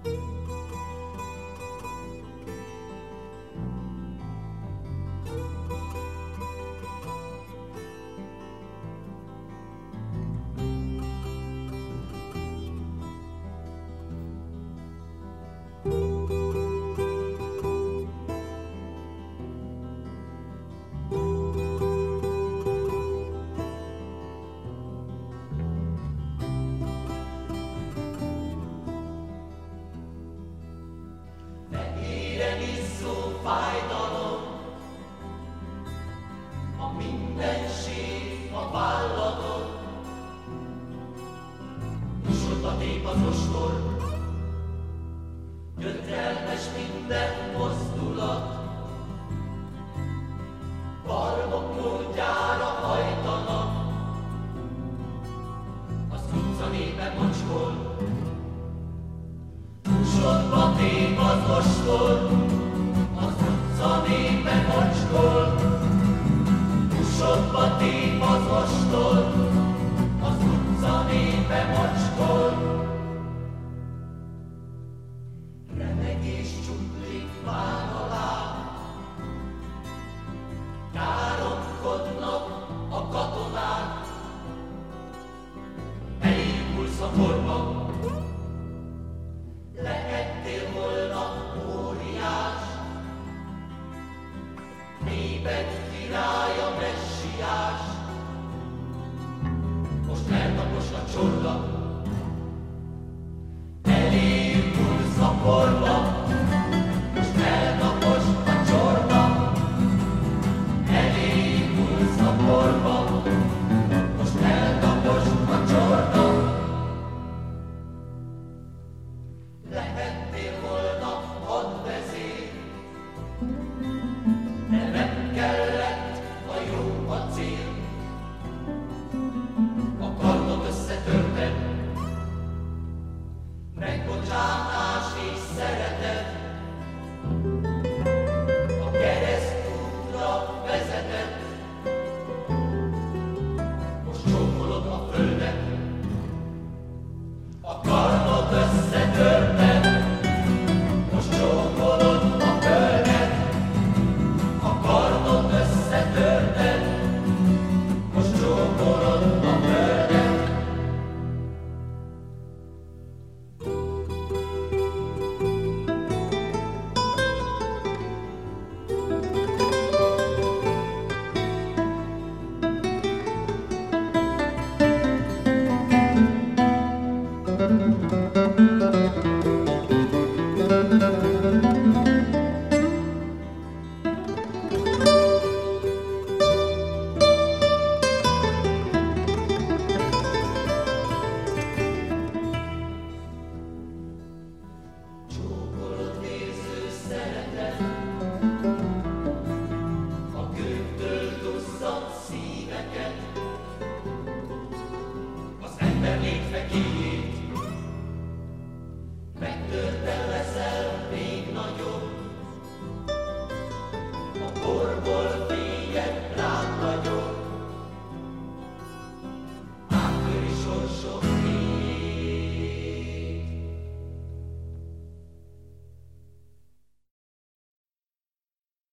Fájdalom, a mindenség a válladon, sodba tép az ostor, gyötrelmes minden mozdulat, barmok módjára hajtanak, az utca népe macskol, sodba tép az ostor, az utca népe macskol, sodba tép az ostor, az utca népe macskol. Remegés csuklik vár alá, káromkodnak a katonák, elindulsz a korba, lehettél volna óriás, néped királya, messiás, most eltapos a csorda,